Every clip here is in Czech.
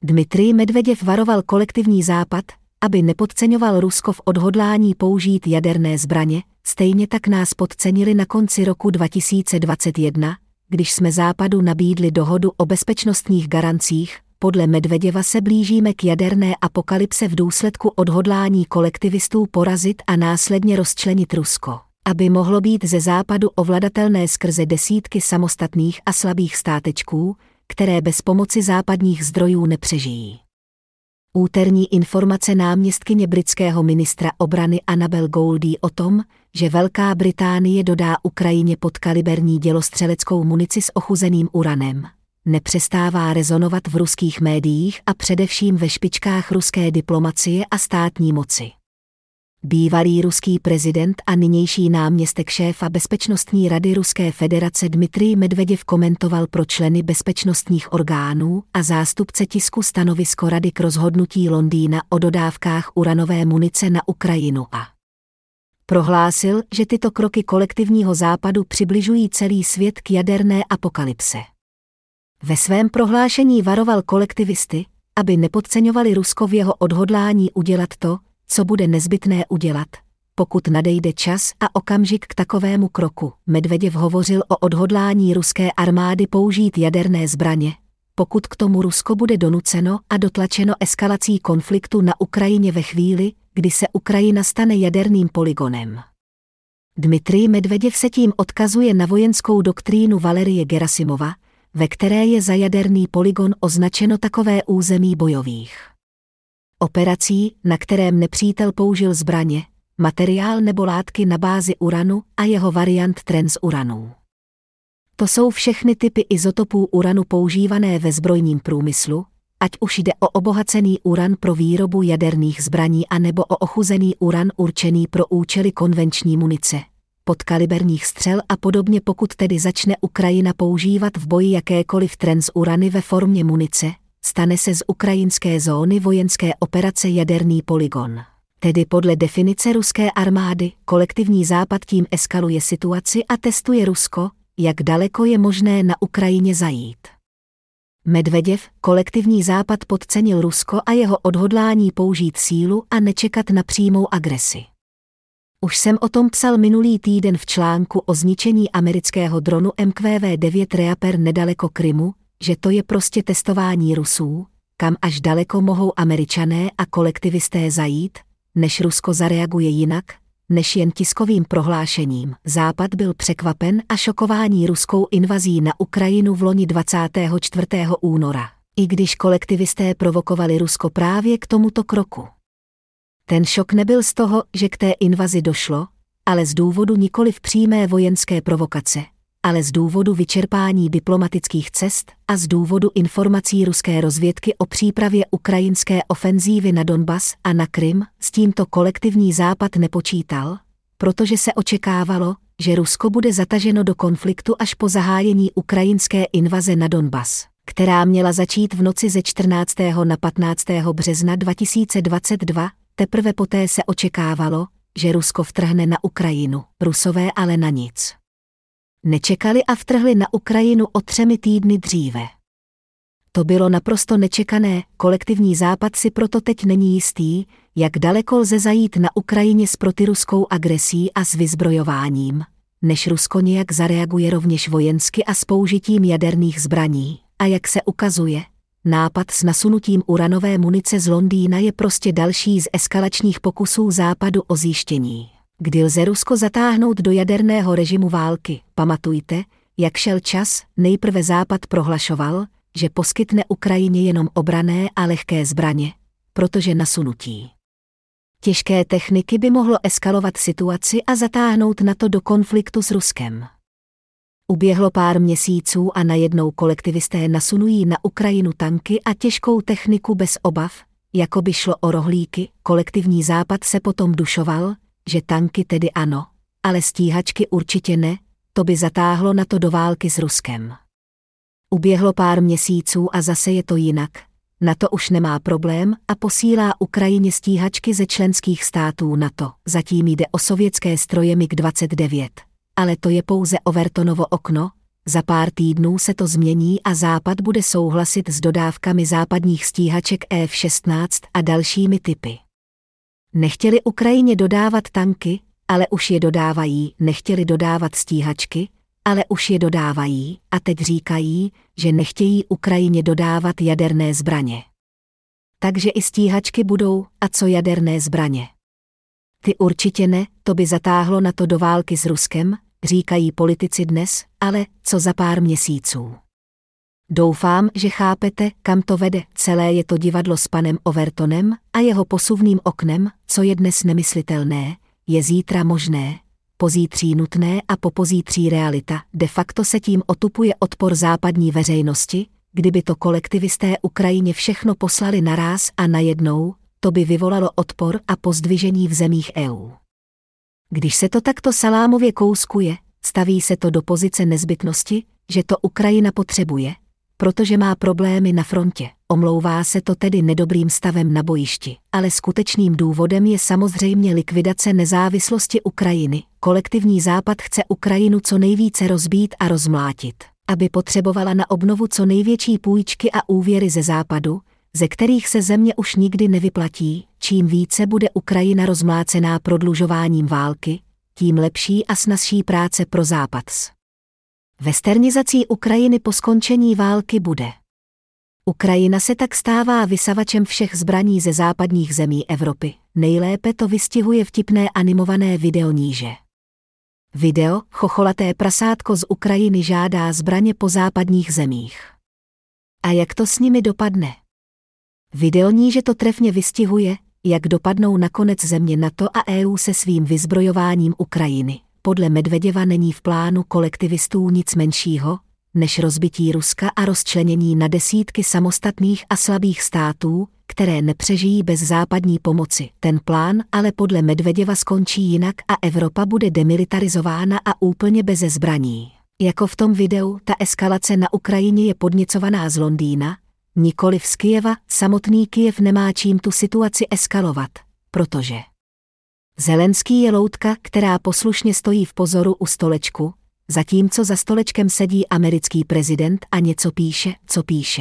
Dmitrij Medveděv varoval kolektivní Západ, aby nepodceňoval Rusko v odhodlání použít jaderné zbraně, stejně tak nás podcenili na konci roku 2021, když jsme Západu nabídli dohodu o bezpečnostních garancích. Podle Medveděva se blížíme k jaderné apokalypse v důsledku odhodlání kolektivistů porazit a následně rozčlenit Rusko, aby mohlo být ze Západu ovladatelné skrze desítky samostatných a slabých státečků, které bez pomoci západních zdrojů nepřežijí. Úterní informace náměstkyně britského ministra obrany Annabel Goldie o tom, že Velká Británie dodá Ukrajině podkaliberní dělostřeleckou munici s ochuzeným uranem, nepřestává rezonovat v ruských médiích a především ve špičkách ruské diplomacie a státní moci. Bývalý ruský prezident a nynější náměstek šéfa Bezpečnostní rady Ruské federace Dmitrij Medveděv komentoval pro členy bezpečnostních orgánů a zástupce tisku stanovisko rady k rozhodnutí Londýna o dodávkách uranové munice na Ukrajinu a prohlásil, že tyto kroky kolektivního Západu přibližují celý svět k jaderné apokalypse. Ve svém prohlášení varoval kolektivisty, aby nepodceňovali Rusko v jeho odhodlání udělat to, co bude nezbytné udělat, pokud nadejde čas a okamžik k takovému kroku. Medveděv hovořil o odhodlání ruské armády použít jaderné zbraně, pokud k tomu Rusko bude donuceno a dotlačeno eskalací konfliktu na Ukrajině ve chvíli, kdy se Ukrajina stane jaderným polygonem. Dmitrij Medveděv se tím odkazuje na vojenskou doktrínu Valerie Gerasimova, ve které je za jaderný polygon označeno takové území bojových operací, na kterém nepřítel použil zbraně, materiál nebo látky na bázi uranu a jeho variant transuranů. To jsou všechny typy izotopů uranu používané ve zbrojním průmyslu, ať už jde o obohacený uran pro výrobu jaderných zbraní a nebo o ochuzený uran určený pro účely konvenční munice, podkaliberních střel a podobně. Pokud tedy začne Ukrajina používat v boji jakékoliv transurany ve formě munice, stane se z ukrajinské zóny vojenské operace jaderný polygon. Tedy podle definice ruské armády, kolektivní Západ tím eskaluje situaci a testuje Rusko, jak daleko je možné na Ukrajině zajít. Medveděv, kolektivní Západ podcenil Rusko a jeho odhodlání použít sílu a nečekat na přímou agresi. Už jsem o tom psal minulý týden v článku o zničení amerického dronu MQ-9 Reaper nedaleko Krymu, že to je prostě testování Rusů, kam až daleko mohou Američané a kolektivisté zajít, než Rusko zareaguje jinak, než jen tiskovým prohlášením. Západ byl překvapen a šokování ruskou invazí na Ukrajinu v loni 24. února, i když kolektivisté provokovali Rusko právě k tomuto kroku. Ten šok nebyl z toho, že k té invazi došlo, ale z důvodu nikoliv přímé vojenské provokace, ale z důvodu vyčerpání diplomatických cest a z důvodu informací ruské rozvědky o přípravě ukrajinské ofenzívy na Donbas a na Krym. S tímto kolektivní Západ nepočítal, protože se očekávalo, že Rusko bude zataženo do konfliktu až po zahájení ukrajinské invaze na Donbas, která měla začít v noci ze 14. na 15. března 2022, teprve poté se očekávalo, že Rusko vtrhne na Ukrajinu. Rusové ale na nic nečekali a vtrhli na Ukrajinu o 3 týdny dříve. To bylo naprosto nečekané, kolektivní Západ si proto teď není jistý, jak daleko lze zajít na Ukrajině s protiruskou agresí a s vyzbrojováním, než Rusko nějak zareaguje rovněž vojensky a s použitím jaderných zbraní. A jak se ukazuje, nápad s nasunutím uranové munice z Londýna je prostě další z eskalačních pokusů Západu o zjištění, kdy lze Rusko zatáhnout do jaderného režimu války. Pamatujte, jak šel čas, nejprve Západ prohlašoval, že poskytne Ukrajině jenom obranné a lehké zbraně, protože nasunutí těžké techniky by mohlo eskalovat situaci a zatáhnout NATO do konfliktu s Ruskem. Uběhlo pár měsíců a najednou kolektivisté nasunují na Ukrajinu tanky a těžkou techniku bez obav, jako by šlo o rohlíky. Kolektivní Západ se potom dušoval, že tanky tedy ano, ale stíhačky určitě ne, to by zatáhlo NATO do války s Ruskem. Uběhlo pár měsíců a zase je to jinak. NATO už nemá problém a posílá Ukrajině stíhačky ze členských států NATO. Zatím jde o sovětské stroje MiG-29, ale to je pouze Overtonovo okno, Za pár týdnů se to změní a Západ bude souhlasit s dodávkami západních stíhaček F-16 a dalšími typy. Nechtěli Ukrajině dodávat tanky, ale už je dodávají, nechtěli dodávat stíhačky, ale už je dodávají a teď říkají, že nechtějí Ukrajině dodávat jaderné zbraně. Takže i stíhačky budou, a co jaderné zbraně? Ty určitě ne, to by zatáhlo NATO do války s Ruskem, říkají politici dnes, ale co za pár měsíců. Doufám, že chápete, kam to vede, celé je to divadlo s panem Overtonem a jeho posuvným oknem, co je dnes nemyslitelné, je zítra možné, pozítří nutné a popozítří realita. De facto se tím otupuje odpor západní veřejnosti, kdyby to kolektivisté Ukrajině všechno poslali naráz a najednou, to by vyvolalo odpor a pozdvižení v zemích EU. Když se to takto salámově kouskuje, staví se to do pozice nezbytnosti, že to Ukrajina potřebuje, protože má problémy na frontě. Omlouvá se to tedy nedobrým stavem na bojišti, ale skutečným důvodem je samozřejmě likvidace nezávislosti Ukrajiny. Kolektivní Západ chce Ukrajinu co nejvíce rozbít a rozmlátit, aby potřebovala na obnovu co největší půjčky a úvěry ze Západu, ze kterých se země už nikdy nevyplatí. Čím více bude Ukrajina rozmlácená prodlužováním války, tím lepší a snazší práce pro Západ. Westernizací Ukrajiny po skončení války bude. Ukrajina se tak stává vysavačem všech zbraní ze západních zemí Evropy. Nejlépe to vystihuje vtipné animované video níže. Video, chocholaté prasátko z Ukrajiny žádá zbraně po západních zemích. A jak to s nimi dopadne? Video níže to trefně vystihuje, jak dopadnou nakonec země NATO a EU se svým vyzbrojováním Ukrajiny. Podle Medveděva není v plánu kolektivistů nic menšího, než rozbití Ruska a rozčlenění na desítky samostatných a slabých států, které nepřežijí bez západní pomoci. Ten plán ale podle Medveděva skončí jinak a Evropa bude demilitarizována a úplně beze zbraní. Jako v tom videu, ta eskalace na Ukrajině je podněcovaná z Londýna, nikoliv z Kyjeva. Samotný Kyjev nemá čím tu situaci eskalovat, protože Zelenský je loutka, která poslušně stojí v pozoru u stolečku, zatímco za stolečkem sedí americký prezident a něco píše, co píše.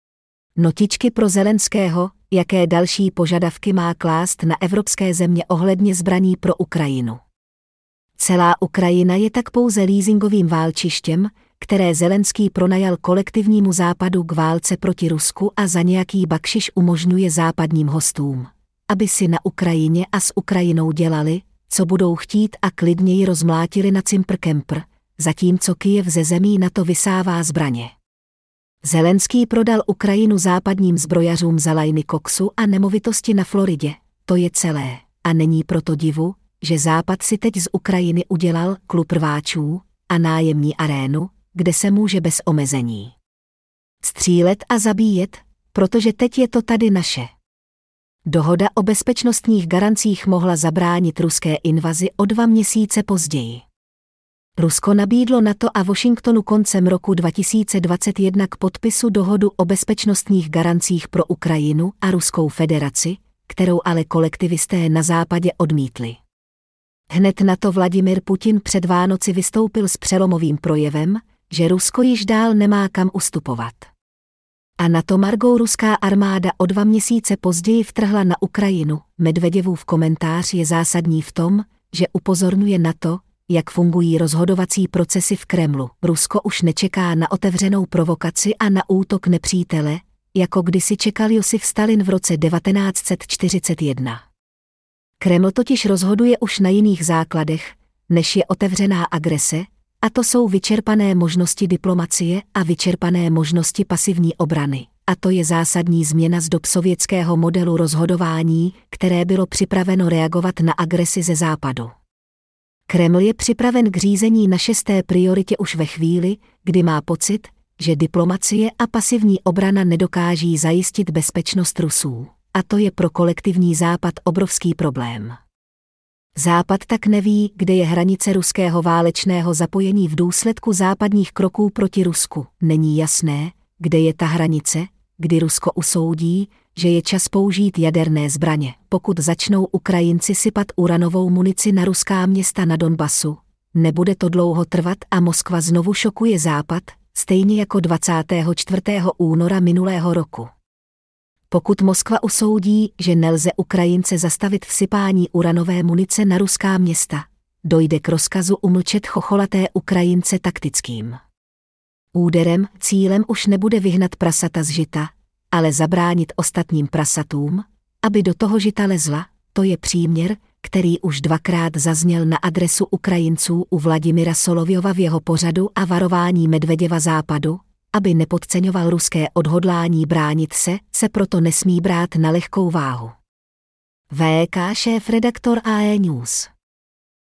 Notičky pro Zelenského, jaké další požadavky má klást na evropské země ohledně zbraní pro Ukrajinu. Celá Ukrajina je tak pouze leasingovým válčištěm, které Zelenský pronajal kolektivnímu Západu k válce proti Rusku a za nějaký bakšiš umožňuje západním hostům, aby si na Ukrajině a s Ukrajinou dělali, co budou chtít a klidně ji rozmlátili na cimpr-kempr, zatímco Kyjev ze zemí NATO vysává zbraně. Zelenský prodal Ukrajinu západním zbrojařům za lajny koksu a nemovitosti na Floridě, to je celé. A není proto divu, že Západ si teď z Ukrajiny udělal klub rváčů a nájemní arénu, kde se může bez omezení střílet a zabíjet, protože teď je to tady naše. Dohoda o bezpečnostních garancích mohla zabránit ruské invazi o 2 měsíce později. Rusko nabídlo NATO a Washingtonu koncem roku 2021 k podpisu dohodu o bezpečnostních garancích pro Ukrajinu a Ruskou federaci, kterou ale kolektivisté na západě odmítli. Hned na to Vladimir Putin před Vánoci vystoupil s přelomovým projevem, že Rusko již dál nemá kam ustupovat. A na to margou ruská armáda o 2 měsíce později vtrhla na Ukrajinu. Medveděvův komentář je zásadní v tom, že upozorňuje na to, jak fungují rozhodovací procesy v Kremlu. Rusko už nečeká na otevřenou provokaci a na útok nepřítele, jako kdysi čekal Josif Stalin v roce 1941. Kreml totiž rozhoduje už na jiných základech, než je otevřená agrese, a to jsou vyčerpané možnosti diplomacie a vyčerpané možnosti pasivní obrany. A to je zásadní změna z dob sovětského modelu rozhodování, které bylo připraveno reagovat na agresi ze západu. Kreml je připraven k řízení na 6. prioritě už ve chvíli, kdy má pocit, že diplomacie a pasivní obrana nedokáží zajistit bezpečnost Rusů. A to je pro kolektivní Západ obrovský problém. Západ tak neví, kde je hranice ruského válečného zapojení v důsledku západních kroků proti Rusku. Není jasné, kde je ta hranice, kdy Rusko usoudí, že je čas použít jaderné zbraně. Pokud začnou Ukrajinci sypat uranovou munici na ruská města na Donbasu, Nebude to dlouho trvat a Moskva znovu šokuje Západ, stejně jako 24. února minulého roku. Pokud Moskva usoudí, že nelze Ukrajince zastavit vsypání uranové munice na ruská města, dojde k rozkazu umlčet chocholaté Ukrajince taktickým úderem. Cílem už nebude vyhnat prasata z žita, ale zabránit ostatním prasatům, aby do toho žita lezla. To je příměr, který už dvakrát zazněl na adresu Ukrajinců u Vladimira Solovjova v jeho pořadu a varování Medveděva Západu, aby nepodceňoval ruské odhodlání bránit se proto nesmí brát na lehkou váhu. VK šéfredaktor AE News.